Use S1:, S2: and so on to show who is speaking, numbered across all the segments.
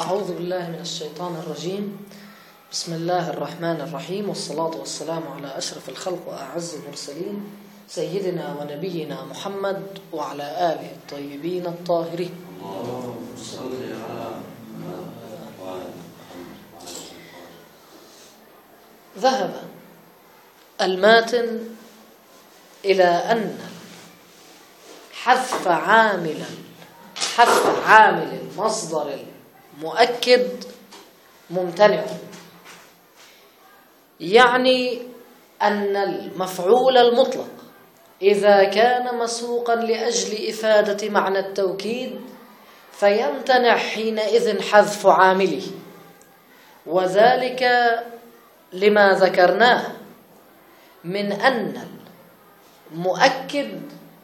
S1: أعوذ بالله من الشيطان الرجيم. بسم الله الرحمن الرحيم، والصلاة والسلام على أشرف الخلق وأعز المرسلين سيدنا ونبينا محمد وعلى آله الطيبين الطاهرين. ذهب الماتن إلى أن حذف عامل المصدر المؤكد ممتنع، يعني أن المفعول المطلق إذا كان مسوقا لأجل إفادة معنى التوكيد فيمتنع حينئذ حذف عامله، وذلك لما ذكرناه من أن المؤكد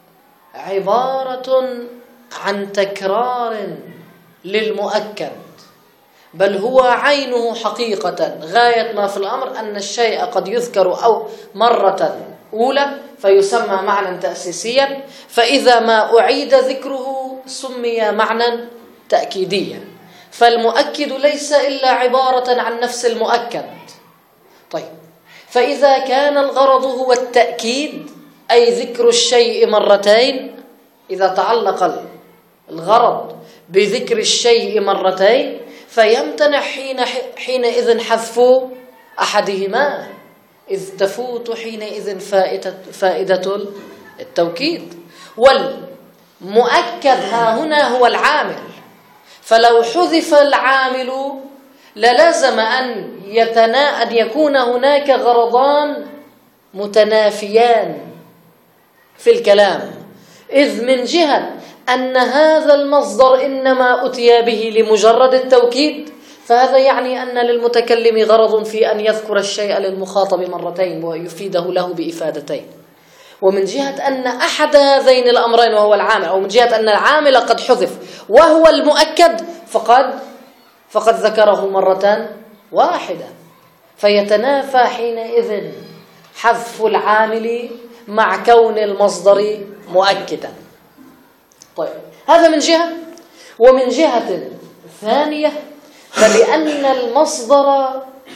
S1: عبارة عن تكرار للمؤكد، بل هو عينه حقيقة. غاية ما في الأمر أن الشيء قد يذكر أو مرة أولى فيسمى معنى تأسيسيا، فإذا ما أعيد ذكره سمي معنى تأكيديا. فالمؤكد ليس إلا عبارة عن نفس المؤكد. طيب، فإذا كان الغرض هو التأكيد أي ذكر الشيء مرتين، إذا تعلق الغرض بذكر الشيء مرتين فيمتنع حينئذ حذف أحدهما، إذ تفوت حينئذ فائدة التوكيد. والمؤكد ها هنا هو العامل، فلو حذف العامل للزم أن يكون هناك غرضان متنافيان في الكلام، إذ من جهة أن هذا المصدر إنما أتي به لمجرد التوكيد، فهذا يعني أن للمتكلم غرض في أن يذكر الشيء للمخاطب مرتين ويفيده له بإفادتين. ومن جهة أن أحد هذين الأمرين وهو العامل، أو من جهة أن العامل قد حذف وهو المؤكد فقد ذكره مرة واحدة، فيتنافى حينئذ حذف العامل مع كون المصدر مؤكدا. طيب، هذا من جهة. ومن جهة ثانية فلأن المصدر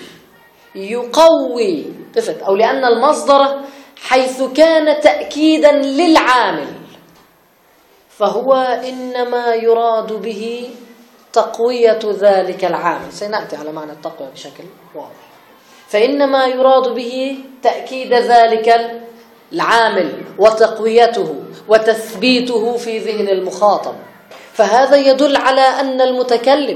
S1: يقوي أو لأن المصدر حيث كان تأكيدا للعامل فهو إنما يراد به تقوية ذلك العامل. سنأتي على معنى التقوية بشكل واضح. فإنما يراد به تأكيد ذلك العامل وتقويته وتثبيته في ذهن المخاطب. فهذا يدل على أن المتكلم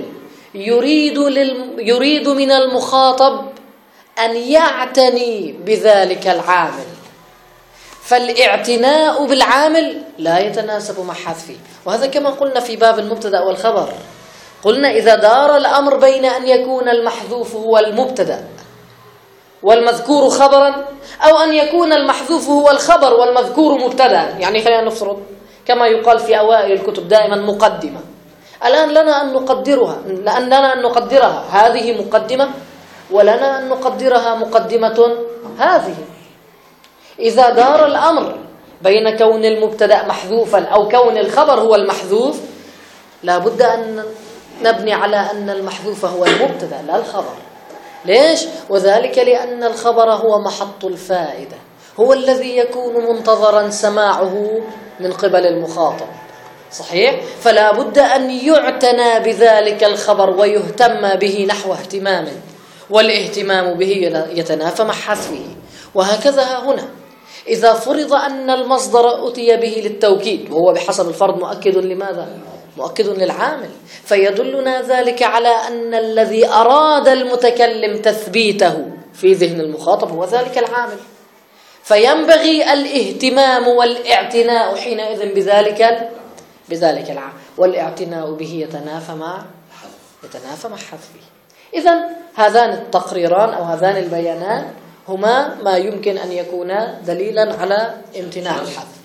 S1: يريد من المخاطب أن يعتني بذلك العامل، فالاعتناء بالعامل لا يتناسب مع حذفه. وهذا كما قلنا في باب المبتدأ والخبر، قلنا إذا دار الأمر بين أن يكون المحذوف هو المبتدأ والمذكور خبرا، أو أن يكون المحذوف هو الخبر والمذكور مبتدأ، يعني خلينا نفرض كما يقال في أوائل الكتب دائما مقدمة. الآن لنا أن نقدرها هذه مقدمة، ولنا أن نقدرها مقدمة هذه. إذا دار الأمر بين كون المبتدأ محذوفا أو كون الخبر هو المحذوف لا بد أن نبني على أن المحذوف هو المبتدأ لا الخبر. ليش؟ وذلك لأن الخبر هو محط الفائدة، هو الذي يكون منتظرا سماعه من قبل المخاطب. صحيح؟ فلا بد أن يعتنى بذلك الخبر ويهتم به نحو اهتمام، والاهتمام به يتنافى مع حذفه. وهكذا هنا إذا فرض أن المصدر أتي به للتوكيد وهو بحسب الفرض مؤكد لماذا؟ مؤكد للعامل، فيدلنا ذلك على أن الذي أراد المتكلم تثبيته في ذهن المخاطب هو ذلك العامل، فينبغي الاهتمام والاعتناء حينئذ بذلك العامل، والاعتناء به يتنافى مع حذفه. إذن هذان التقريران أو هذان البيانان هما ما يمكن أن يكونا دليلا على امتناع الحذف.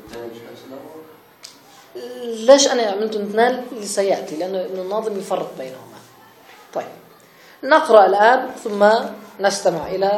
S1: ليش أنا عملت اثنان؟ سيأتي لأن الناظم يفرق بينهما. طيب، نقرأ الآن ثم نستمع إلى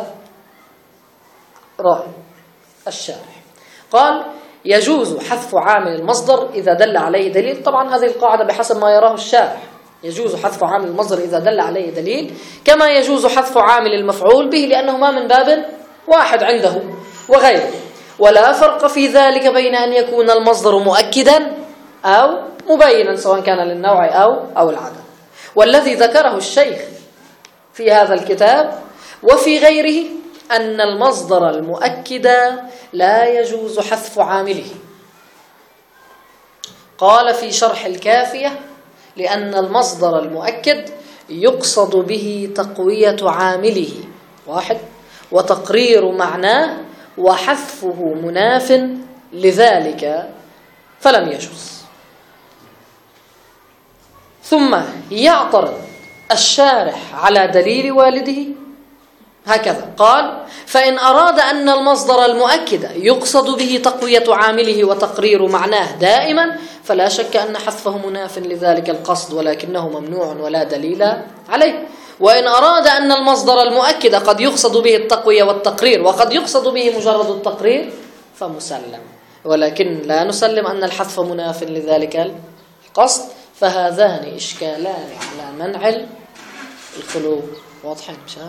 S1: رأي الشارح. قال: يجوز حذف عامل المصدر إذا دل عليه دليل. طبعا هذه القاعدة بحسب ما يراه الشارح، يجوز حذف عامل المصدر إذا دل عليه دليل، كما يجوز حذف عامل المفعول به لأنهما من باب واحد عنده وغيره. ولا فرق في ذلك بين أن يكون المصدر مؤكدا أو مبينا سواء كان للنوع أو العدد. والذي ذكره الشيخ في هذا الكتاب وفي غيره أن المصدر المؤكد لا يجوز حذف عامله. قال في شرح الكافية: لأن المصدر المؤكد يقصد به تقوية عامله واحد وتقرير معناه وحذفه مناف لذلك فلم يجوز. ثم يعترض الشارح على دليل والده هكذا قال: فإن أراد أن المصدر المؤكد يقصد به تقوية عامله وتقرير معناه دائما فلا شك أن حذفه مناف لذلك القصد ولكنه ممنوع ولا دليل عليه. وإن أراد أن المصدر المؤكد قد يقصد به التقوية والتقرير وقد يقصد به مجرد التقرير فمسلم، ولكن لا نسلم أن الحذف مناف لذلك القصد. فهذان إشكالان على منع الخلو. واضحين مش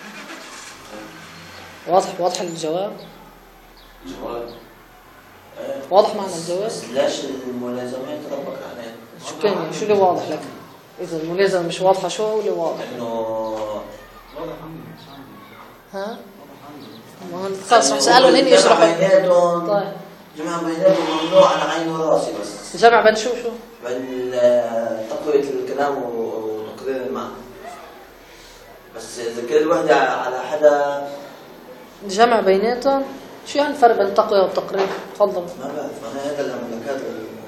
S1: واضح الجواب؟ واضح معنى الجواب؟
S2: ليش الملازمة يتطبق عليها؟
S1: شو اللي واضح لك؟ إذا الملازمة مش واضحة شو هو اللي واضح؟
S2: إنه
S1: ها؟ خلاص رح سألهم هن يشرحوا.
S2: طيب جمع بيناتهم ممنوع على عين وراسي بس.
S1: جمع بين شو؟
S2: بين تقوية الكلام وتقرير المعنى. بس إذا كل وحدة على حدا
S1: جمع بيناتهم. شو يعني الفرق بين التقوية والتقرير؟ تفضل.
S2: ما بعرف أنا هذا المملكات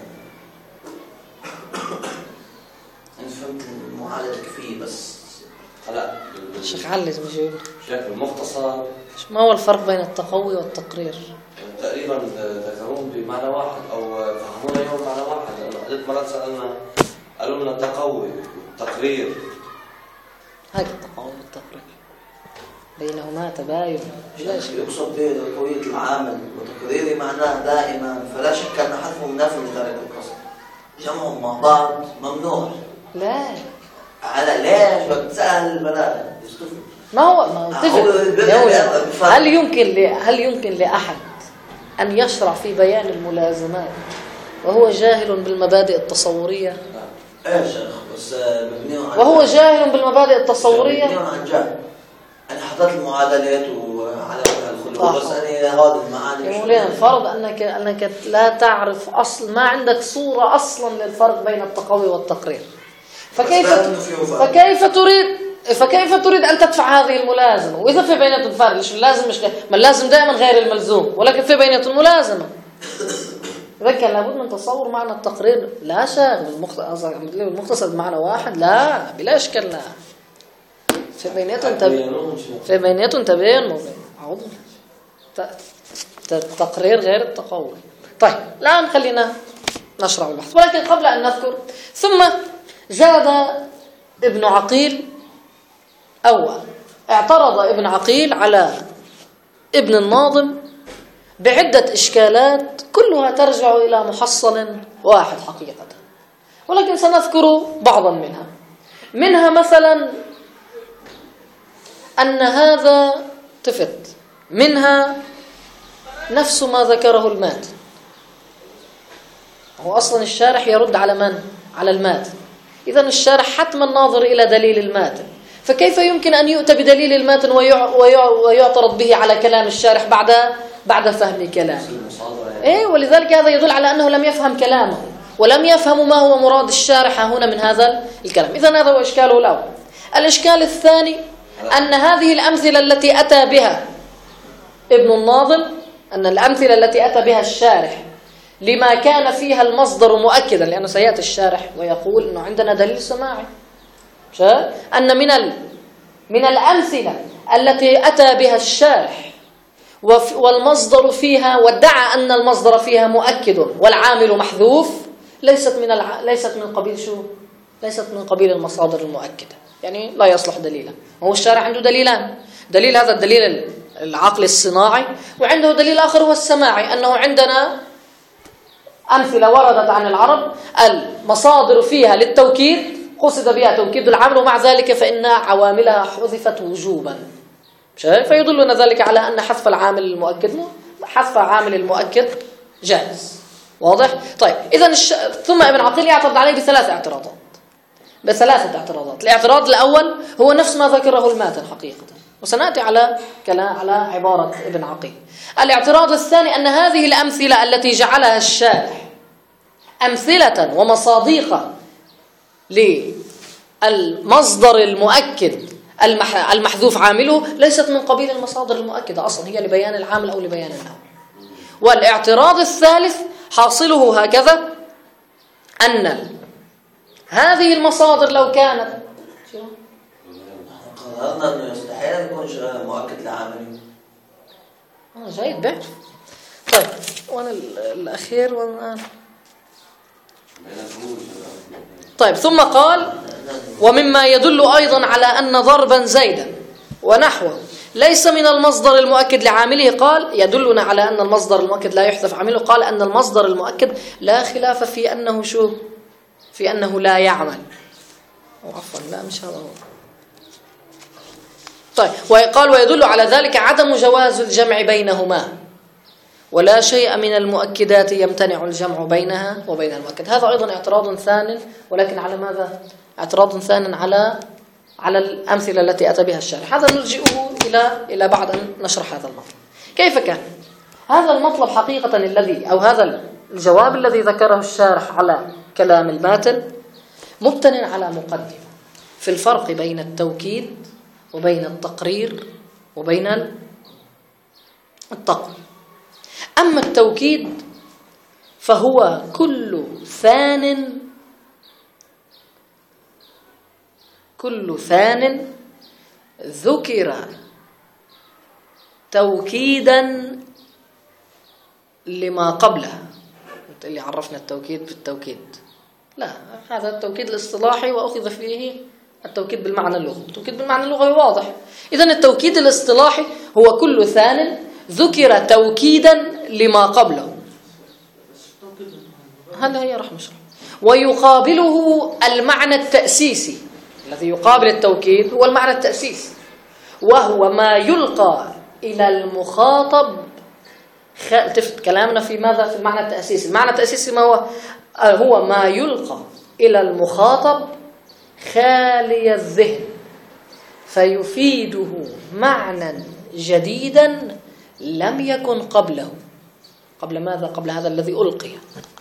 S2: أنا فهمت المعالجة كيفية بس هلا
S1: الشيخ علي لازم يجاوب.
S2: شكل المختصر
S1: ما هو الفرق بين التقوي والتقرير؟
S3: تقريبا ذكروهم بمعنى واحد او فهمونا اياهم بمعنى واحد، لانه عدة مرات سالنا قالوا لنا تقوي والتقرير.
S1: هيك التقوي والتقرير بينهما تباين.
S2: يقصد به تقوية العامل وتقريره معناه دائما، فلا شك أن حذفه مناف لذلك القصد. جمعهم مع بعض ممنوع.
S1: لا
S2: على ليش بتسأل البلاغة يستفد.
S1: ما هو هل يمكن لأحد أن يشرع في بيان الملازمات وهو جاهل بالمبادئ التصورية؟
S2: ايش بس مبني على
S1: وهو جاهل بالمبادئ التصورية.
S2: مبني عن جهل. أنا حطيت المعادلات وعلى الخلود بس أنا هذا المعاني.
S1: يا مولانا الفرض أنك لا تعرف أصل، ما عندك صورة أصلا للفرق بين التقوي والتقرير، فكيف تريد أن تدفع هذه الملازمة؟ وإذا في بيناتهم فرق ليش اللازم ما اللازم دائما غير الملزوم، ولكن في بيناتهم ملازمة. إذا كان لابد من تصور معنى التقرير. لا شك المختصر بمعنى واحد لا بلا إشكال. لا في بيناتهم تبين عوض التقرير غير التقوي. طيب الآن خلينا نشرع البحث، ولكن قبل أن نذكر ثم زاد ابن عقيل أو اعترض ابن عقيل على ابن الناظم بعدة إشكالات كلها ترجع إلى محصل واحد حقيقة، ولكن سنذكر بعضا منها مثلا أن هذا تفت منها نفس ما ذكره الماتن. هو أصلا الشارح يرد على من؟ على الماتن. إذن الشارح حتما ناظر إلى دليل الماتن، فكيف يمكن أن يؤتى بدليل الماتن ويعترض به على كلام الشارح بعد فهم كلامه؟ ولذلك هذا يدل على أنه لم يفهم كلامه ولم يفهم ما هو مراد الشارح هنا من هذا الكلام. إذن هذا هو إشكاله الأول. الإشكال الثاني أن هذه الأمثلة التي أتى بها ابن الناظم، أن الأمثلة التي أتى بها الشارح لما كان فيها المصدر مؤكدا، لأنه سيأتي الشارح ويقول أنه عندنا دليل سماعي، أن من الأمثلة التي أتى بها الشارح والمصدر فيها وادعى أن المصدر فيها مؤكد والعامل محذوف ليست من قبيل شو؟ ليست من قبيل المصادر المؤكدة، يعني لا يصلح دليلا. وهو الشارع عنده دليلان، دليل هذا الدليل العقل الصناعي، وعنده دليل آخر هو السماعي، أنه عندنا أمثلة وردت عن العرب المصادر فيها للتوكيد قصد بها توكيد العامل، ومع ذلك فإن عواملها حذفت وجوبا، فيدلنا ذلك على أن حذف العامل المؤكد، حذف عامل المؤكد جائز. واضح؟ طيب إذا ثم ابن عقيل يعترض عليه بثلاث اعتراضات، بثلاثة اعتراضات. الاعتراض الأول هو نفس ما ذكره الماتن حقيقة، وسنأتي على عبارة ابن عقيل. الاعتراض الثاني أن هذه الأمثلة التي جعلها الشارح أمثلة ومصاديق للمصدر المؤكد المحذوف عامله ليست من قبيل المصادر المؤكدة أصلا، هي لبيان العامل أو لبيان العامل. والاعتراض الثالث حاصله هكذا، أن هذه المصادر لو كانت
S2: قررنا أنه يستحيل أن يكون مؤكد لعامل.
S1: جيد بعرف. طيب وأنا الأخير والآن. طيب ثم قال: ومما يدل أيضا على أن ضربا زيدا ونحوه ليس من المصدر المؤكد لعامله، قال: يدلنا على أن المصدر المؤكد لا يحذف عامله، قال أن المصدر المؤكد لا خلاف في أنه في أنه لا يعمل. عفوا لا مش هذا هو. طيب وقال: ويدل على ذلك عدم جواز الجمع بينهما، ولا شيء من المؤكدات يمتنع الجمع بينها وبين المؤكد. هذا أيضا اعتراض ثان، ولكن على ماذا؟ اعتراض ثان على الأمثلة التي أتى بها الشارح. هذا نرجئه إلى بعد أن نشرح هذا المطلب. كيف كان هذا المطلب حقيقة أو هذا الجواب الذي ذكره الشارح على كلام الماتن مبتن على مقدمة في الفرق بين التوكيد وبين التقرير وبين التقويم. أما التوكيد فهو كل ثان ذكر توكيدا لما قبلها. اللي عرفنا التوكيد بالتوكيد، لا، هذا التوكيد الاصطلاحي وأخذ فيه التوكيد بالمعنى اللغوي. التوكيد بالمعنى اللغوي واضح. إذن التوكيد الاصطلاحي هو كل ثان ذكر توكيدا لما قبله. هذا هي راح نشرح. ويقابله المعنى التأسيسي، الذي يقابل التوكيد هو المعنى التأسيسي، وهو ما يلقى إلى المخاطب. التفت كلامنا في ماذا؟ في المعنى التأسيسي. المعنى التأسيسي ما هو ما يلقى إلى المخاطب خالي الذهن فيفيده معنى جديدا لم يكن قبله. قبل ماذا؟ قبل هذا الذي ألقي.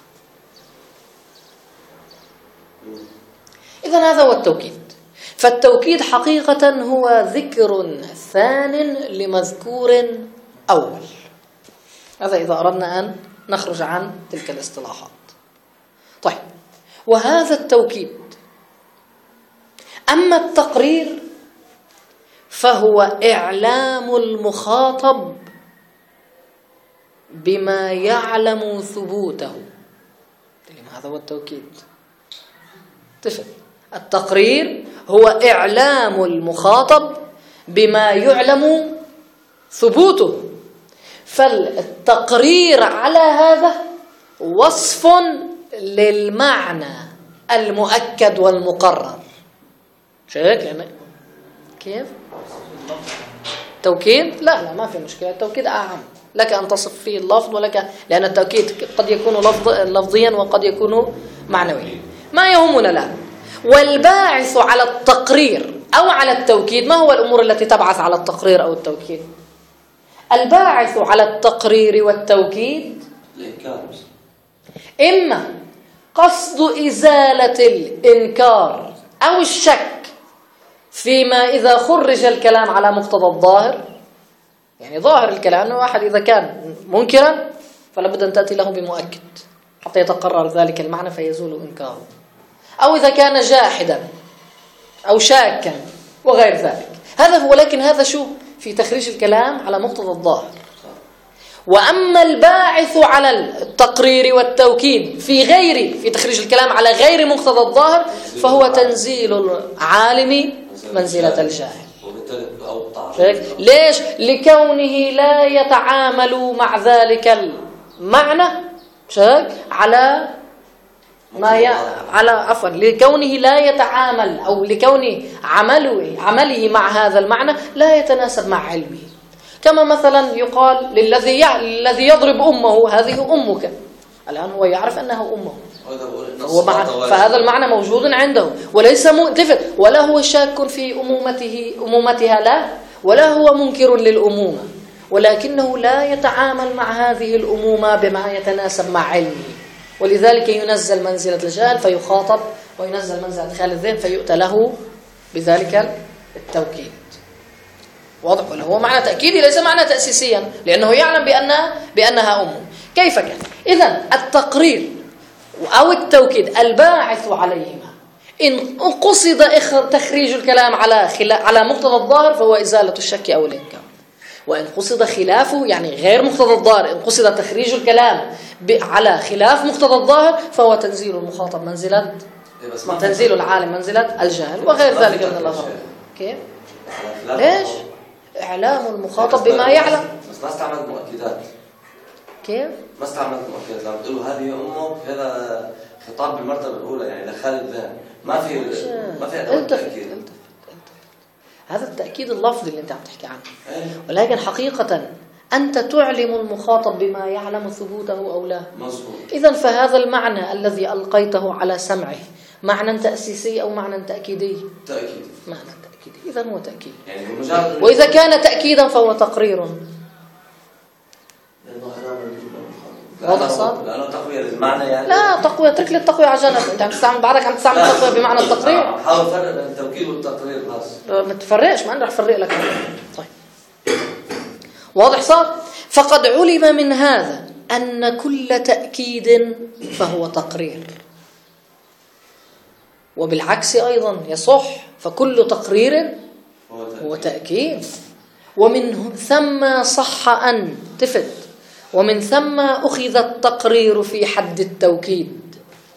S1: إذن هذا هو التوكيد. فالتوكيد حقيقة هو ذكر ثان لمذكور أول. هذا إذا أردنا أن نخرج عن تلك الاصطلاحات. طيب، وهذا التوكيد. أما التقرير فهو إعلام المخاطب بما يعلم ثبوته. هذا هو التوكيد. اتفق. التقرير هو إعلام المخاطب بما يعلم ثبوته. فالتقرير على هذا وصف للمعنى المؤكد والمقرر. شايف يعني كيف؟ توكيد؟ لا ما في مشكلة. التوكيد أعم، لك أن تصف فيه اللفظ ولك، لأن التوكيد قد يكون لفظيا وقد يكون معنويا. ما يهمنا الآن. والباعث على التقرير أو على التوكيد، ما هو الأمور التي تبعث على التقرير أو التوكيد؟ الباعث على التقرير والتوكيد إما قصد إزالة الإنكار أو الشك فيما إذا خرج الكلام على مقتضى الظاهر. يعني ظاهر الكلام أنه واحد إذا كان منكرا فلا بد أن تأتي له بمؤكد حتى يتقرر ذلك المعنى فيزول إنكاره، أو إذا كان جاحدا أو شاكا وغير ذلك. هذا هو. ولكن هذا شو؟ في تخريج الكلام على مقتضى الظاهر. وأما الباعث على التقرير والتوكيد في تخريج الكلام على غير مقتضى الظاهر فهو تنزيل العالم منزلة الجاهل. ليش؟ لكونه لا يتعامل مع ذلك المعنى على لكونه لا يتعامل أو لكون عمله مع هذا المعنى لا يتناسب مع علمه. كما مثلا يقال للذي يضرب أمه هذه أمك، الآن هو يعرف أنها أمه، فهذا المعنى موجود عنده وليس مؤتفق، ولا هو شاك في أمومتها لا، ولا هو منكر للأمومة، ولكنه لا يتعامل مع هذه الأمومة بما يتناسب مع علمه، ولذلك ينزل منزلة الجهل فيخاطب، وينزل منزلة إدخال الذهن فيؤتى له بذلك التوكيد. واضح؟ ولا هو معنى تأكيدي ليس معنى تأسيسيا، لأنه يعلم بأنها أمه. كيف كان؟ إذن التقرير أو التوكيد الباعث عليهما إن قصد تخريج الكلام على مقتضى الظاهر فهو إزالة الشك أو الإنكار، وإن قصد خلافه يعني غير مقتضى الظاهر، إن قصد تخريج الكلام على خلاف مقتضى الظاهر فهو تنزيل المخاطب منزلة تنزيل العالم منزلة الجهل وغير ذلك من الأغراض. كيف؟ ليش؟ إعلام المخاطب بما يعلم.
S3: بس ما استعملت مؤكدات.
S1: كيف؟
S3: ما استعملت مؤكدات، لما تقول له هذه أمك هذا خطاب بالمرتبة الأولى يعني دخل الذهن، ما في أدوات تأكيد.
S1: هذا التأكيد اللفظي اللي أنت عم تحكي عنه، ولكن حقيقة أنت تعلم المخاطب بما يعلم ثبوته أو لا. إذن فهذا المعنى الذي ألقيته على سمعه معنى تأسيسي أو معنى تأكيدي؟
S3: تأكيد.
S1: معنى تأكيدي، إذن هو تأكيد.
S3: يعني
S1: وإذا كان تأكيدا فهو تقرير. واضح صار؟
S3: لأنه تقوية للمعنى يعني.
S1: لا تقوية، اترك لي التقوية على جنب. أنت عم تستعمل بعدك عم تستعمل التقوية بمعنى التقرير.
S3: حاول فرق بين التوكيد والتقرير خاص.
S1: ما تفرقش، ما أنا رح أفرق لك. طيب. واضح صار؟ فقد علم من هذا أن كل تأكيد فهو تقرير، وبالعكس أيضا يصح، فكل تقرير هو تأكيد. ومن ثم صح أن تفت، ومن ثم أخذ التقرير في حد التوكيد،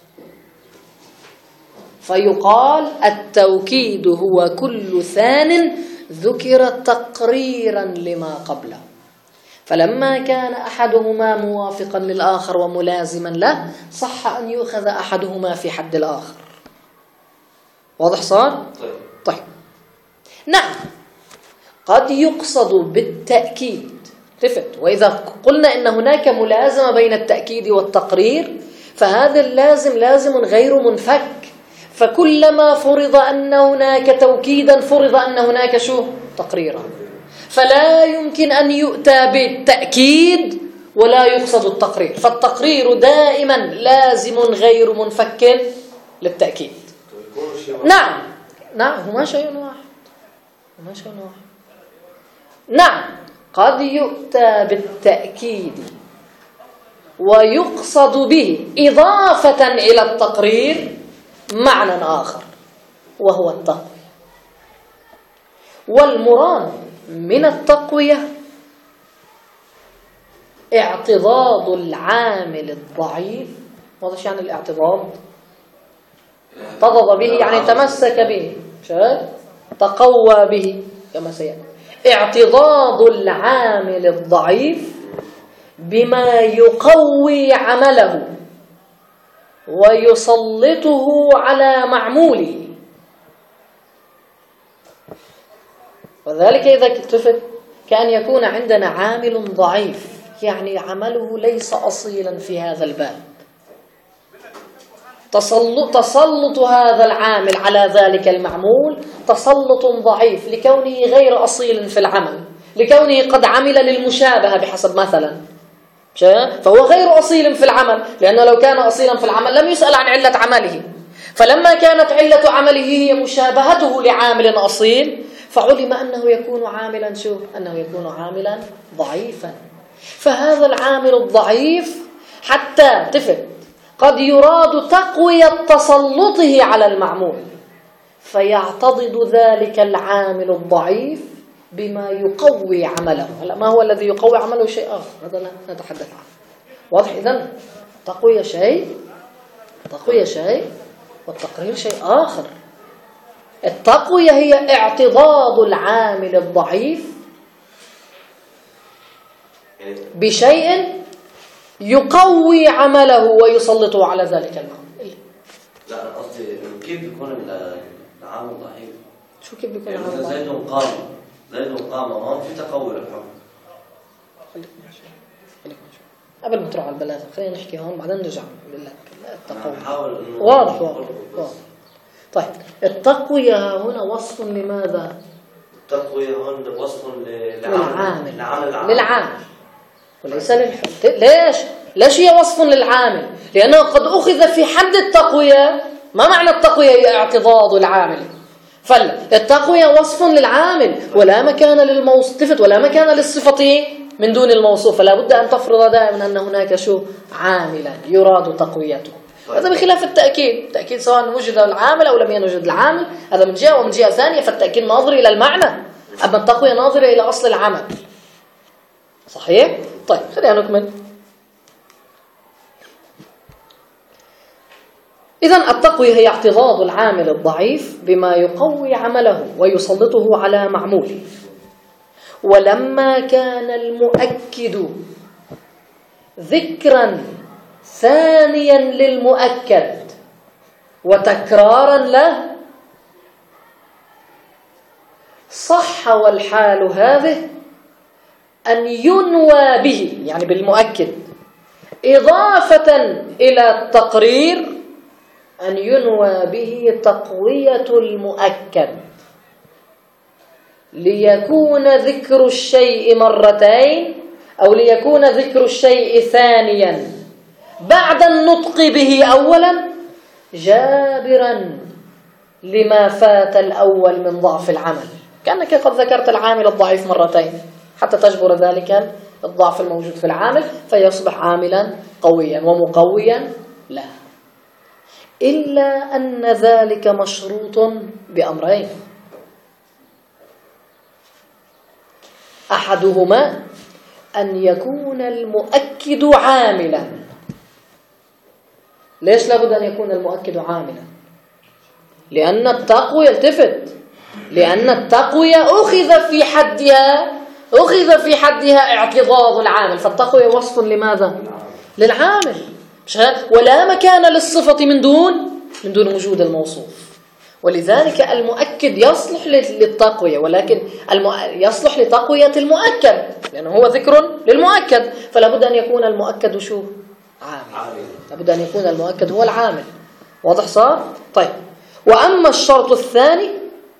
S1: فيقال التوكيد هو كل ثان ذكر تقريرا لما قبله، فلما كان أحدهما موافقا للآخر وملازما له صح أن يؤخذ أحدهما في حد الآخر. واضح صار؟ طيب. نعم، قد يقصد بالتأكيد تفت، وإذا قلنا إن هناك ملازمة بين التأكيد والتقرير فهذا اللازم لازم غير منفك، فكلما فرض أن هناك توكيدا فرض أن هناك تقريرا، فلا يمكن أن يؤتى بالتأكيد ولا يقصد التقرير، فالتقرير دائما لازم غير منفك للتأكيد. نعم هما شيء واحد. نعم، قد يؤتى بالتأكيد ويقصد به إضافة إلى التقرير معنى آخر وهو التقوية. والمراد من التقوية اعتضاد العامل الضعيف. ماذا يعني الاعتضاد؟ اعتضد به يعني تمسك به، تقوى به كما سيأتي. اعتضاد العامل الضعيف بما يقوي عمله ويسلطه على معموله، وذلك إذا اتفق كأن يكون عندنا عامل ضعيف يعني عمله ليس أصيلا في هذا الباب، تسلط هذا العامل على ذلك المعمول تسلط ضعيف لكونه غير أصيل في العمل، لكونه قد عمل للمشابهة بحسب مثلا، فهو غير أصيل في العمل، لأنه لو كان أصيلا في العمل لم يسأل عن علة عمله، فلما كانت علة عمله هي مشابهته لعامل أصيل فعلم أنه يكون عاملا أنه يكون عاملا ضعيفا. فهذا العامل الضعيف حتى تفت قد يراد تقوية تسلطه على المعمول، فيعتضد ذلك العامل الضعيف بما يقوي عمله. هلا ما هو الذي يقوي عمله؟ شيء آخر، هذا لا نتحدث عنه. واضح؟ إذن تقوية شيء والتقرير شيء آخر. التقوية هي اعتضاد العامل الضعيف بشيء يقوي عمله ويسلطه على ذلك المعمول.
S3: قصدي كيف بيكون العامل ضعيف؟
S1: شو كيف بيكون
S3: يعني
S1: العامل ضعيف؟
S3: زيد قام هون في تقوي للحكم.
S1: خليك ماشي. قبل ما تروح على البلاغة خلينا نحكي هون بعدين نرجع التقوي. واضح. طيب التقوية هنا وصف لماذا؟
S3: التقوية هون وصف
S1: للعامل وليس للحكم. ليش هي وصف للعامل؟ لأنه قد أخذ في حد التقوية. ما معنى التقوية؟ هي اعتضاد العامل. فالتقوية وصف للعامل ولا مكان للموصف ولا مكان للصفة من دون الموصوف، فلا بد أن تفرض دائما أن هناك عاملا يراد تقويته. هذا بخلاف التأكيد. التأكيد سواء وجد العامل أو لم يوجد العامل هذا من جهة، ومن جهة ثانية فالتأكيد ناظر إلى المعنى، أما التقوية ناظرة إلى أصل العمل. صحيح؟ طيب خلينا نكمل. إذن التقوية هي اعتضاد العامل الضعيف بما يقوي عمله ويسلطه على معموله. ولما كان المؤكد ذكرا ثانيا للمؤكد وتكرارا له صح، والحال هذه أن ينوى به يعني بالمؤكد إضافة إلى التقرير، أن ينوى به تقوية المؤكد ليكون ذكر الشيء مرتين أو ليكون ذكر الشيء ثانيا بعد النطق به أولا جابرا لما فات الأول من ضعف العمل، كأنك قد ذكرت العامل الضعيف مرتين حتى تجبر ذلك الضعف الموجود في العامل فيصبح عاملا قويا ومقويا له. إلا أن ذلك مشروط بأمرين: أحدهما أن يكون المؤكد عاملا. ليش لابد أن يكون المؤكد عاملا؟ لأن التقوية التفت، لأن التقوية أخذ في حدها اعتضاد العامل، فالتقوية وصف لماذا؟ للعامل، ولا مكان للصفة من دون وجود الموصوف. ولذلك المؤكد يصلح للتقوية، ولكن يصلح لتقوية المؤكد لأنه هو ذكر للمؤكد، فلا بد أن يكون المؤكد عامل. لابد أن يكون المؤكد هو العامل. واضح صار؟ طيب، وأما الشرط الثاني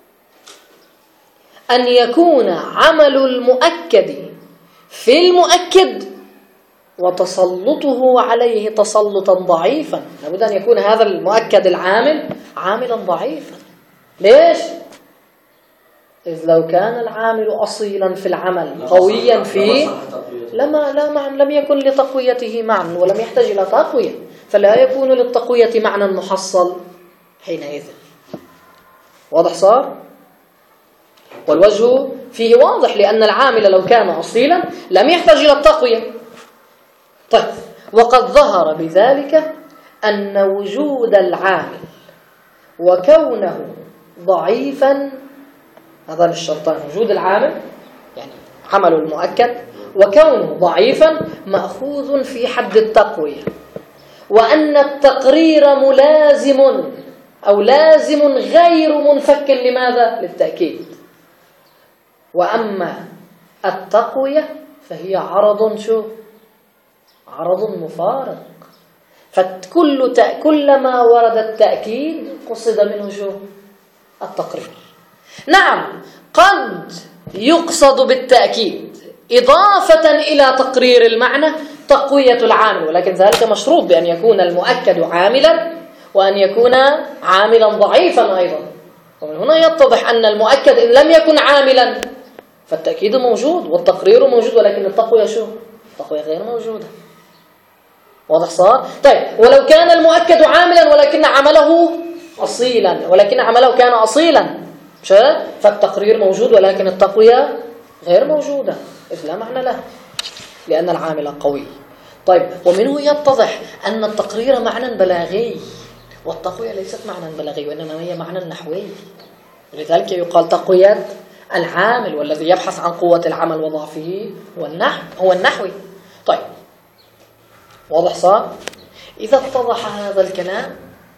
S1: أن يكون عمل المؤكد في المؤكد وتسلطه عليه تسلطا ضعيفا. لابد أن يكون هذا المؤكد العامل عاملا ضعيفا. ليش؟ إذ لو كان العامل أصيلا في العمل قويا فيه لم يكن لتقويته معنى ولم يحتاج إلى تقوية، فلا يكون للتقوية معنى محصل حينئذ. واضح صار؟ والوجه فيه واضح، لأن العامل لو كان أصيلا لم يحتاج إلى التقوية. طيب، وقد ظهر بذلك أن وجود العامل وكونه ضعيفا، هذان الشرطان: وجود العامل يعني عمل المؤكد وكونه ضعيفا مأخوذ في حد التقوية، وأن التقرير ملازم أو لازم غير منفك لماذا؟ للتأكيد. وأما التقوية فهي عرض مفارق، فكلما ورد التأكيد قصد منه التقرير. نعم، قد يقصد بالتأكيد إضافة إلى تقرير المعنى تقوية العامل، ولكن ذلك مشروط بأن يكون المؤكد عاملا وأن يكون عاملا ضعيفا أيضا. ومن هنا يتضح أن المؤكد إن لم يكن عاملا فالتأكيد موجود والتقرير موجود، ولكن التقوية التقوية غير موجودة. واضح صار؟ طيب، ولو كان المؤكد عاملا ولكن عمله كان أصيلا فالتقرير موجود ولكن التقوية غير موجودة، إذ لا معنى له لأن العامل قوي. طيب، ومنه يتضح أن التقرير معنى بلاغي والتقوية ليست معنى بلاغي وإنما هي معنى نحوي، ولذلك يقال تقوية العامل، والذي يبحث عن قوة العمل وضعفه هو النحوي. طيب، واضح صار؟ إذا اتضح هذا الكلام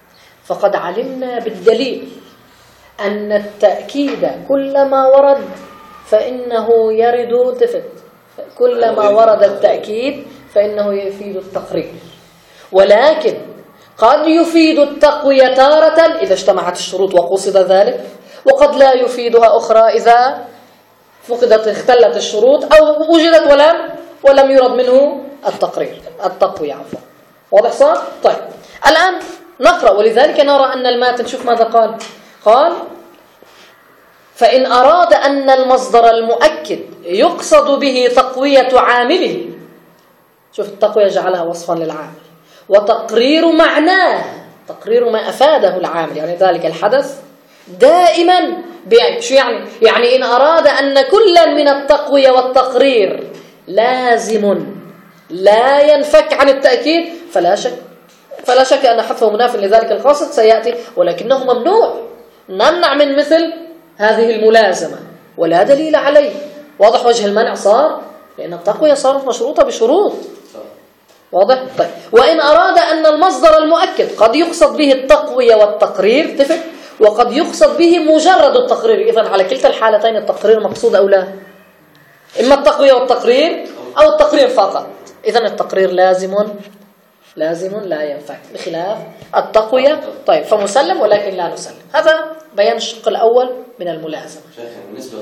S1: فقد علمنا بالدليل أن التأكيد كلما ورد فإنه يرد كلما ورد التأكيد فإنه يفيد التقرير، ولكن قد يفيد التقوية تارة إذا اجتمعت الشروط وقصد ذلك، وقد لا يفيدها أخرى إذا اختلت الشروط أو وجدت ولم يرد منه التقوية عفوا. واضح صار؟ طيب الآن نقرأ، ولذلك نرى أن الماتن شوف ماذا قال فإن أراد أن المصدر المؤكد يقصد به تقوية عامله، شوف التقوية جعلها وصفا للعامل، وتقرير معناه، تقرير ما أفاده العامل، يعني ذلك الحدث دائما شو يعني إن أراد أن كلا من التقوية والتقرير لازم لا ينفك عن التأكيد فلا شك أن حذفه مناف لذلك القاصد سيأتي، ولكنه ممنوع، نمنع من مثل هذه الملازمة ولا دليل عليه. واضح وجه المنع صار؟ لأن التقوية صارت مشروطة بشروط. واضح؟ طيب وإن أراد أن المصدر المؤكد قد يقصد به التقوية والتقرير وقد يقصد به مجرد التقرير، إذن على كلتا الحالتين التقرير مقصود أو لا؟ إما التقوية والتقرير أو التقرير فقط، إذن التقرير لازم لا ينفك، بخلاف التقوية. طيب فمسلم ولكن لا نسلم. هذا بيان الشق الأول من الملازمة.
S3: بالنسبة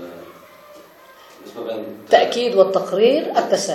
S3: بين
S1: التأكيد والتقرير التساوي.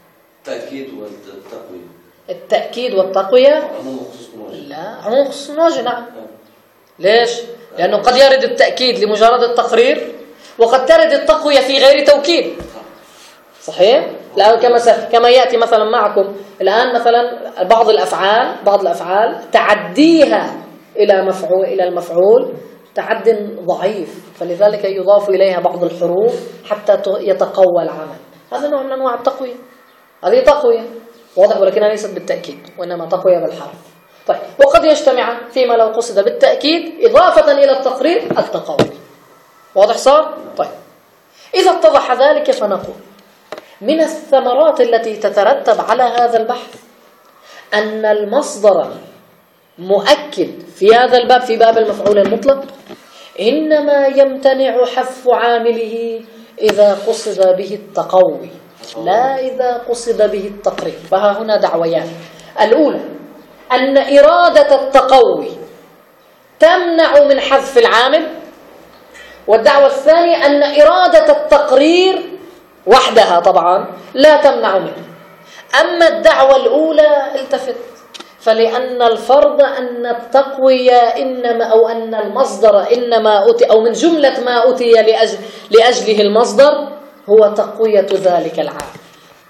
S1: التأكيد والتقوية
S3: عموم خصوص موجه.
S1: لا، عموم خصوص موجه. نعم. ليش؟ لأنه قد يرد التأكيد لمجرد التقرير، وقد ترد التقوية في غير توكيد. صحيح؟ لا كما يأتي مثلا معكم الآن مثلا بعض الأفعال تعديها إلى المفعول تعد ضعيف، فلذلك يضاف إليها بعض الحروف حتى يتقوى العمل. هذا نوع من أنواع التقوية، هذه تقوية واضح، ولكنها ليست بالتأكيد وإنما تقوية بالحرف. طيب وقد يجتمع فيما لو قصد بالتأكيد إضافة إلى التقرير التقوي. واضح صار؟ طيب إذا اتضح ذلك فنقول من الثمرات التي تترتب على هذا البحث أن المصدر مؤكد في هذا الباب، في باب المفعول المطلق، إنما يمتنع حذف عامله إذا قصد به التقوي لا إذا قصد به التقرير. فها هنا دعويان: الأولى أن إرادة التقوي تمنع من حذف العامل، والدعوة الثانية أن إرادة التقرير وحدها طبعا لا تمنع منه. أما الدعوة الأولى التفت، فلأن الفرض أن التقوية إنما أو أن المصدر إنما أتي أو من جملة ما أتي لأجله المصدر هو تقوية ذلك العامل،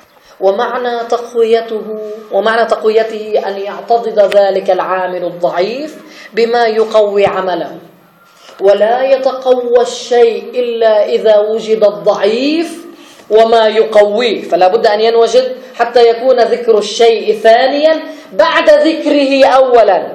S1: ومعنى تقويته أن يعتضد ذلك العامل الضعيف بما يقوي عمله، ولا يتقوى الشيء إلا إذا وجد الضعيف وما يقويه، فلا بد أن ينوجد حتى يكون ذكر الشيء ثانيا بعد ذكره أولا.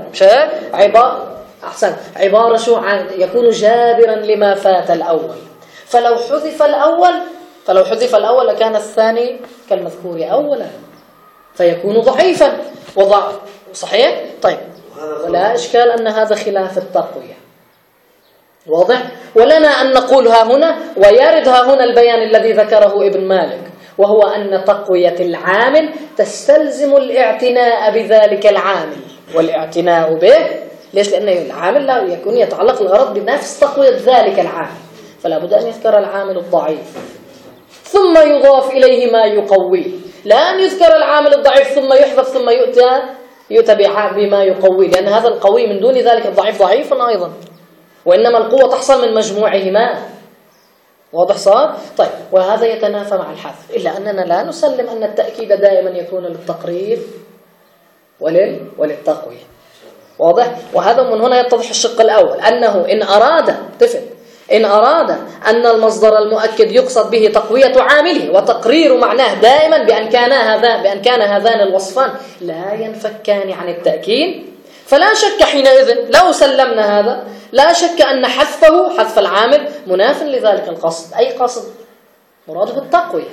S1: عبارة شو يكون جابرا لما فات الأول. فلو حذف الأول لكان الثاني كالمذكور أولا فيكون ضعيفا صحيح؟ طيب ولا إشكال أن هذا خلاف التقوية. واضح؟ ولنا أن نقولها هنا ويردها هنا البيان الذي ذكره ابن مالك، وهو أن تقوية العامل تستلزم الاعتناء بذلك العامل، والاعتناء به ليش؟ لأن العامل لا يكون يتعلق الغرض بنفس تقوية ذلك العامل، فلا بد أن يذكر العامل الضعيف ثم يضاف إليه ما يقويه، لا أن يذكر العامل الضعيف ثم يحذف ثم يؤتى بما يقويه، لأن هذا القوي من دون ذلك الضعيف ضعيف أيضا، وإنما القوة تحصل من مجموعهما. واضح صار؟ طيب وهذا يتنافى مع الحذف، إلا أننا لا نسلم أن التأكيد دائما يكون للتقرير وللتقوية. واضح؟ وهذا من هنا يتضح الشق الأول، أنه إن أراد أن المصدر المؤكد يقصد به تقوية عامله وتقرير معناه دائما بأن كان هذان الوصفان لا ينفكان عن التأكيد، فلا شك حينئذ لو سلمنا هذا لا شك أن حذف العامل مناف لذلك القصد، أي قصد مراده التقوية،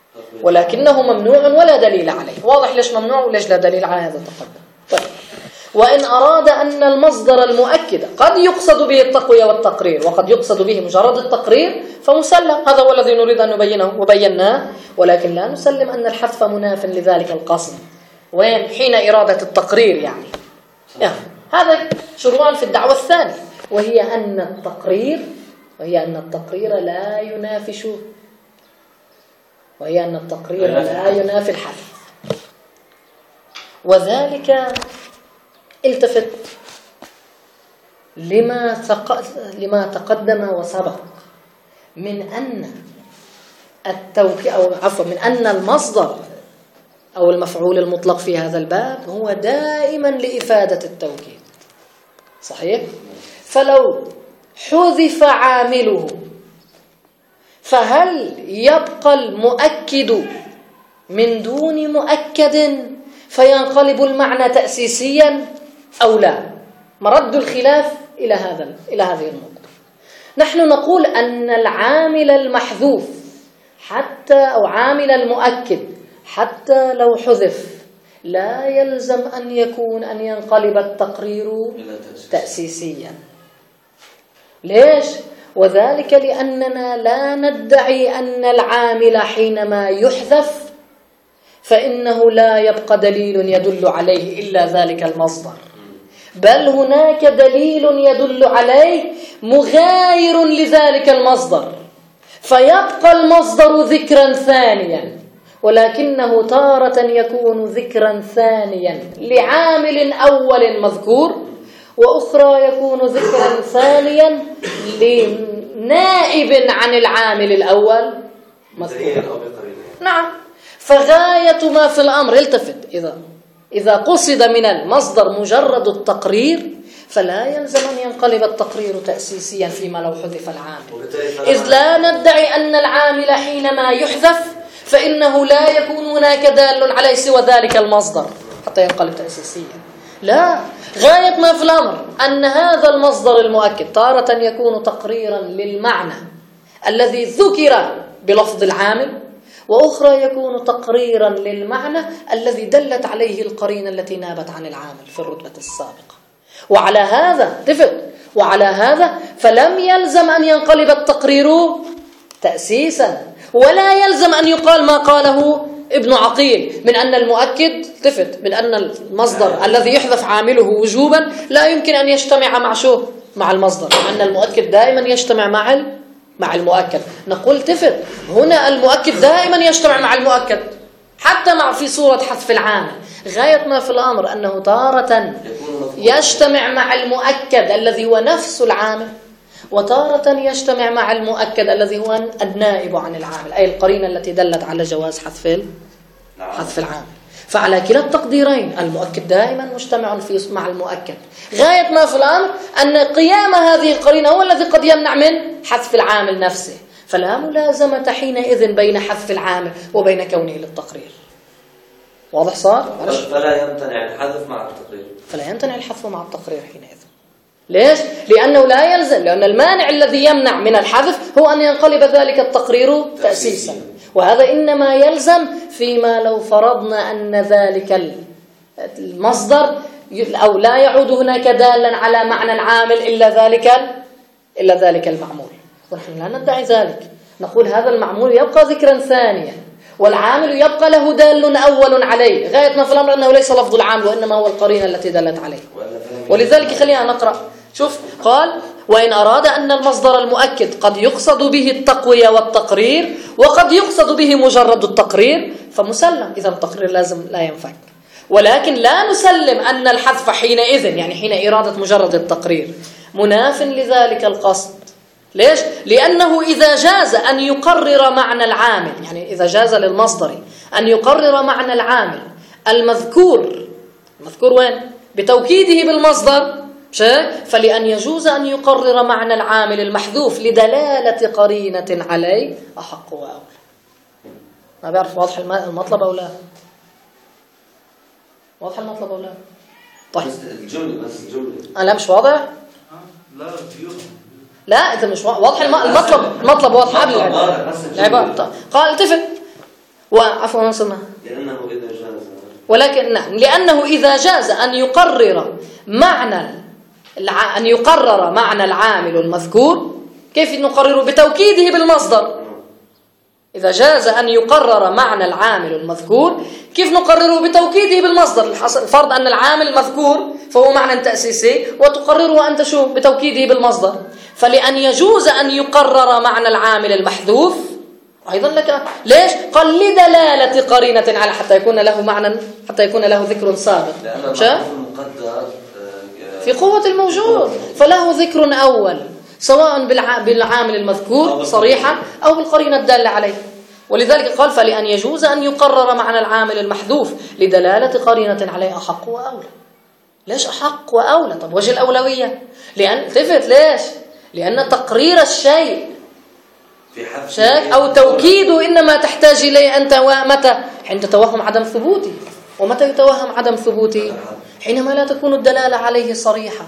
S1: ولكنه ممنوع ولا دليل عليه. واضح ليش ممنوع وليش لا دليل على هذا التقدم. طيب وإن أراد أن المصدر المؤكد قد يقصد به التقوية والتقرير وقد يقصد به مجرد التقرير فمسلم، هذا هو الذي نريد أن نبينه وبيناه، ولكن لا نسلم أن الحذف مناف لذلك القصد. وين حين إرادة التقرير يعني هذا شروعا في الدعوة الثانية، وهي أن التقرير لا ينافي الحذف. وذلك التفت لما تقدم وسبق من أن من أن المصدر أو المفعول المطلق في هذا الباب هو دائما لإفادة التوكيد، صحيح؟ فلو حذف عامله فهل يبقى المؤكد من دون مؤكد فينقلب المعنى تأسيسيا أو لا؟ مرد الخلاف إلى هذه النقطة. نحن نقول أن العامل المحذوف أو عامل المؤكد حتى لو حذف لا يلزم أن ينقلب التقرير تأسيسيا. ليش؟ وذلك لأننا لا ندعي أن العامل حينما يحذف فإنه لا يبقى دليل يدل عليه إلا ذلك المصدر، بل هناك دليل يدل عليه مغاير لذلك المصدر، فيبقى المصدر ذكرا ثانيا، ولكنه تارة يكون ذكرا ثانيا لعامل أول مذكور، وأخرى يكون ذكرا ثانيا لنائب عن العامل الأول مذكور. نعم، فغاية ما في الأمر التفت إذا قصد من المصدر مجرد التقرير فلا يلزم أن ينقلب التقرير تأسيسيا فيما لو حذف العامل، إذ لا ندعي أن العامل حينما يحذف فإنه لا يكون هناك دال عليه سوى ذلك المصدر حتى ينقلب تأسيسيا. لا، غاية ما في الأمر أن هذا المصدر المؤكد تارة يكون تقريرا للمعنى الذي ذكر بلفظ العامل، وأخرى يكون تقريرا للمعنى الذي دلت عليه القرينة التي نابت عن العامل في الرتبة السابقة. وعلى هذا فلم يلزم أن ينقلب التقرير تأسيسا، ولا يلزم أن يقال ما قاله ابن عقيل من أن المؤكد من أن المصدر الذي يحذف عامله وجوبا لا يمكن أن يجتمع مع المصدر، أن المؤكد دائما يجتمع مع المؤكد. نقول هنا المؤكد دائما يجتمع مع المؤكد حتى في صورة حذف العامل. غاية ما في الأمر أنه تارة يجتمع مع المؤكد الذي هو نفس العامل، وتارة يجتمع مع المؤكد الذي هو النائب عن العامل، أي القرينة التي دلت على جواز حذف العامل. فعلى كلا التقديرين المؤكد دائما مجتمع مع المؤكد. غاية ما في الأمر أن قيام هذه القرينة هو الذي قد يمنع من حذف العامل نفسه، فلا ملازمة حينئذ بين حذف العامل وبين كونه للتقرير. واضح صار؟
S3: فلا يمتنع الحذف مع التقرير.
S1: فلا يمتنع الحذف مع التقرير حينئذ. ليش؟ لأنه لا يلزم، لأن المانع الذي يمنع من الحذف هو أن ينقلب ذلك التقرير تأسيسا، وهذا إنما يلزم فيما لو فرضنا أن ذلك المصدر أو لا يعود هناك دالا على معنى العامل إلا ذلك المعمول، ونحن لا ندعي ذلك. نقول هذا المعمول يبقى ذكرا ثانيا والعامل يبقى له دال أول عليه. غاية ما في الأمر أنه ليس لفظ العامل وإنما هو القرينة التي دلت عليه. ولذلك خلينا نقرأ. شوف، قال: وإن أراد أن المصدر المؤكد قد يقصد به التقوية والتقرير وقد يقصد به مجرد التقرير فمسلم، إذا التقرير لازم لا ينفك، ولكن لا نسلم أن الحذف حينئذ يعني حين إرادة مجرد التقرير مناف لذلك القصد. ليش؟ لأنه إذا جاز أن يقرر معنى العامل، يعني إذا جاز للمصدر أن يقرر معنى العامل المذكور وين؟ بتوكيده بالمصدر، فلأن يجوز أن يقرر معنى العامل المحذوف لدلالة قرينة عليه أحق وأولى. ما بعرف واضح المطلب أو لا؟ واضح المطلب أو لا؟ طيب
S3: الجملة
S1: لا مش واضح؟ لا إذا مش واضح المطلب واضح قبل العبارة. قال التفت وعفوا وصلنا
S3: لأنه إذا جاز،
S1: ولكن نعم لأنه إذا جاز أن يقرر أن يقرر معنى العامل المذكور، كيف نقرره؟ بتوكيده بالمصدر. إذا جاز أن يقرر معنى العامل المذكور، كيف نقرره؟ بتوكيده بالمصدر. الفرض أن العامل مذكور فهو معنى تأسيسي، وتقرره أنت شو؟ بتوكيده بالمصدر. فلأن يجوز أن يقرر معنى العامل المحذوف أيضا لك. ليش؟ قال لدلالة قرينة على، حتى يكون له معنى، حتى يكون له ذكر سابق في قوة الموجود، فله ذكر أول سواء بالعامل المذكور صريحا أو بالقرينة الدالة عليه. ولذلك قال فلأن يجوز أن يقرر معنى العامل المحذوف لدلالة قرينة عليه أحق وأولى. ليش أحق وأولى؟ طب وجه الأولوية؟ لأن تفت ليش؟ لأن تقرير الشيء أو توكيده إنما تحتاج إليه أنت ومتى؟ حين تتوهم عدم ثبوته. ومتى يتوهم عدم ثبوته؟ حينما لا تكون الدلالة عليه صريحة.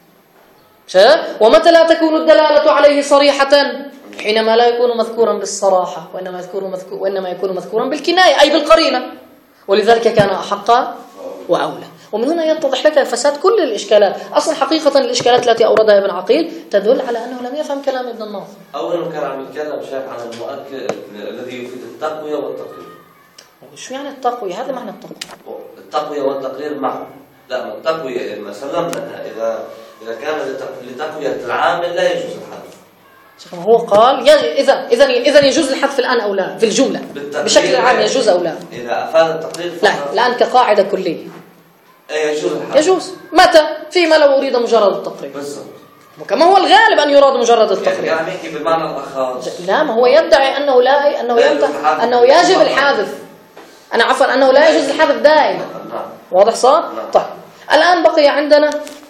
S1: ومتى لا تكون الدلالة عليه صريحة؟ حينما لا يكون مذكورا بالصراحة، وإنما يكون مذكورا بالكناية أي بالقرينة. ولذلك كان أحق وأولى. ومن هنا يتضح لك فساد كل الإشكالات. أصلا حقيقة الإشكالات التي أوردها ابن عقيل تدل على أنه لم يفهم كلام ابن الناظم.
S3: أو أنه كان عم يتكلم شيخ عن المؤكد الذي يفيد التقوية والتقرير.
S1: شو يعني التقوية؟ هذا معنى التقوية.
S3: التقوية والتقرير معا. لا، التقوية إما سلمنا إذا كان لتقوية العامل لا يجوز الحذف.
S1: هو قال إذا يجوز الحذف الآن أو لا في الجملة بشكل عام يجوز أو لا.
S3: إذا أفاد التقرير
S1: لا، الآن كقاعدة كلية
S3: يجوز الحذف.
S1: يجوز متى؟ فيما لو أريد مجرد التقرير.
S3: بالضبط.
S1: وكما هو الغالب أن يراد مجرد التقرير.
S3: يعني يحكي بالمعنى الأخص.
S1: لا، ما هو يدعي أنه يجب الحذف. أنه لا يجوز الحذف دائما. واضح صار؟ طيب الآن بقي عندنا،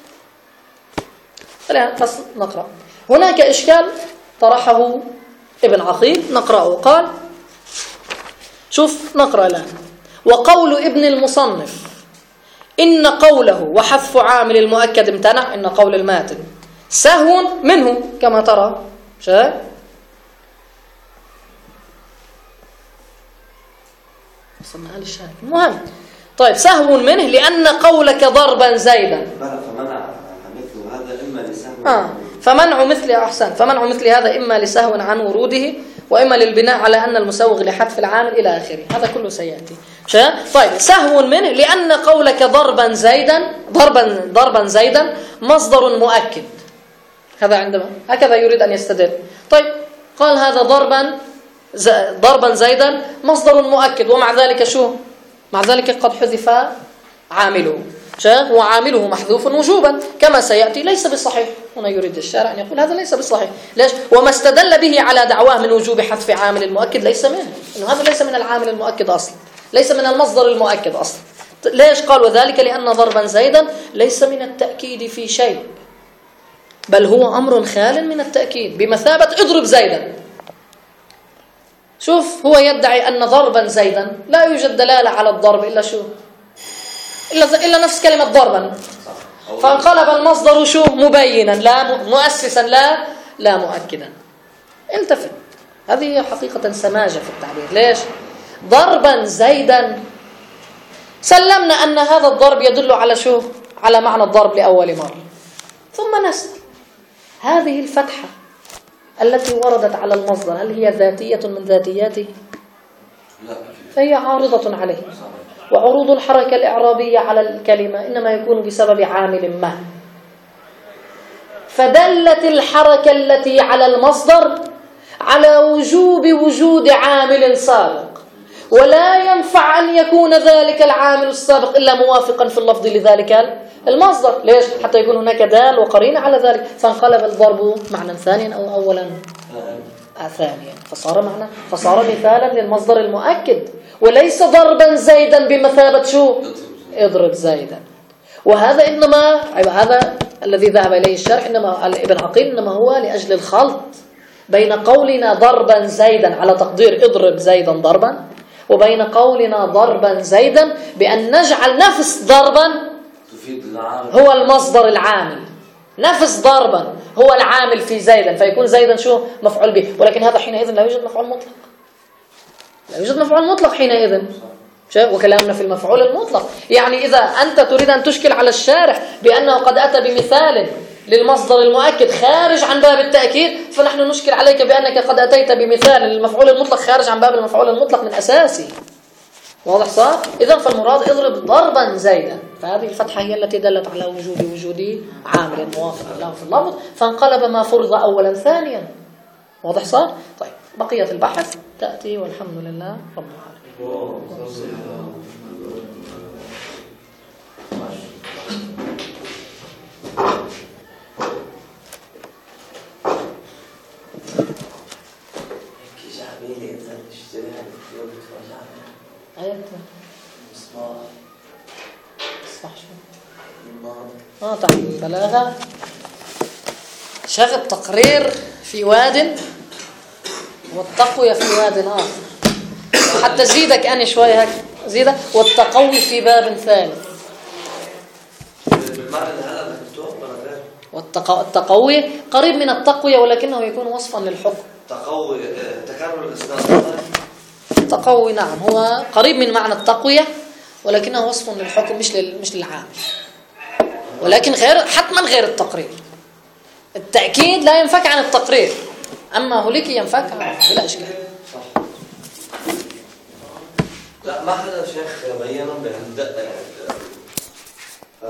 S1: خلينا نقرأ. هناك إشكال طرحه ابن عقيل نقرأه. قال شوف نقرأ الآن. وقول ابن المصنف إن قوله وحذف عامل المؤكد امتنع، إن قول الماتن سهو منه كما ترى. شايف؟ وصلنا للشاهد المهم. طيب سهو منه لأن قولك ضربا زيدا
S3: فمنع مثل هذا إما لسهو
S1: فمنع مثل هذا إما لسهو عن وروده وإما للبناء على أن المسوغ لحذف العامل إلى آخره. هذا كله سيأتي. طيب سهو منه لأن قولك ضربا زيدا مصدر مؤكد. هذا عندما هكذا يريد أن يستدل. طيب قال هذا ضربا زيدا مصدر مؤكد، ومع ذلك مع ذلك قد حذف عامله. وعامله محذوف وجوبا كما سيأتي. ليس بالصحيح. هنا يريد الشارع أن يقول هذا ليس بالصحيح. ليش؟ وما استدل به على دعواه من وجوب حذف عامل المؤكد ليس منه، إنه هذا ليس من العامل المؤكد أصلا، ليس من المصدر المؤكد أصلا. ليش قال وذلك؟ لأن ضربا زيدا ليس من التأكيد في شيء، بل هو أمر خال من التأكيد بمثابة اضرب زيدا. شوف هو يدعي أن ضربا زيدا لا يوجد دلالة على الضرب إلا نفس كلمة ضربا، فانقلب المصدر مبينا لا مؤسسا لا مؤكدا. التفت، هذه حقيقة سماجة في التعبير. ليش؟ ضربا زيدا سلمنا أن هذا الضرب يدل على على معنى الضرب لأول مرة، ثم نسأل هذه الفتحة التي وردت على المصدر هل هي ذاتية من ذاتياته؟ لا، فهي عارضة عليه. وعروض الحركة الإعرابية على الكلمة إنما يكون بسبب عامل ما، فدلت الحركة التي على المصدر على وجود عامل سابق، ولا ينفع أن يكون ذلك العامل السابق إلا موافقا في اللفظ لذلك المصدر. ليش؟ حتى يكون هناك دال وقرينة على ذلك، فانقلب الضرب معنى ثانيا أو أولا ثانيا، فصار مثالا للمصدر المؤكد، وليس ضربا زيدا بمثابة اضرب زيدا. وهذا هذا الذي ذهب إليه الشرح إنما ابن عقيل إنما هو لأجل الخلط بين قولنا ضربا زيدا على تقدير اضرب زيدا ضربا، وبين قولنا ضربا زيدا بأن نجعل نفس ضربا هو المصدر العامل، نفس ضربا هو العامل في زيدا، فيكون زيدا مفعول به. ولكن هذا حينئذ لا يوجد مفعول مطلق، لا يوجد مفعول مطلق حينئذ. وكلامنا في المفعول المطلق. يعني إذا أنت تريد أن تشكل على الشارح بأنه قد أتى بمثال للمصدر المؤكد خارج عن باب التأكيد، فنحن نشكل عليك بأنك قد أتيت بمثال للمفعول المطلق خارج عن باب المفعول المطلق من أساسي. واضح صح؟ إذن فالمراد اضرب ضربا زيدا، فهذه الفتحة هي التي دلت على وجود عامل موافق له في اللفظ، فانقلب ما فرض أولا ثانيا. واضح صح؟ طيب بقية البحث تأتي والحمد لله رب العالمين. طيب بلاغة شغل تقرير في واد والتقوية في واد آخر. حتى زيدك أنا شوية هيك زيدك والتقوي في باب ثالث.
S3: بالمعنى هذا
S1: التقوي قريب من التقوية ولكنه يكون وصفا للحكم.
S3: تقوي تكرر الإسناد.
S1: التقوي نعم هو قريب من معنى التقوية ولكنه وصف للحكم مش للعامل، ولكن حتما غير التقرير. التأكيد لا ينفك عن التقرير، أما هوليك ينفك عنه بلا إشكال.
S3: لا ما حدا شيخ بينهم بهالدقة يعني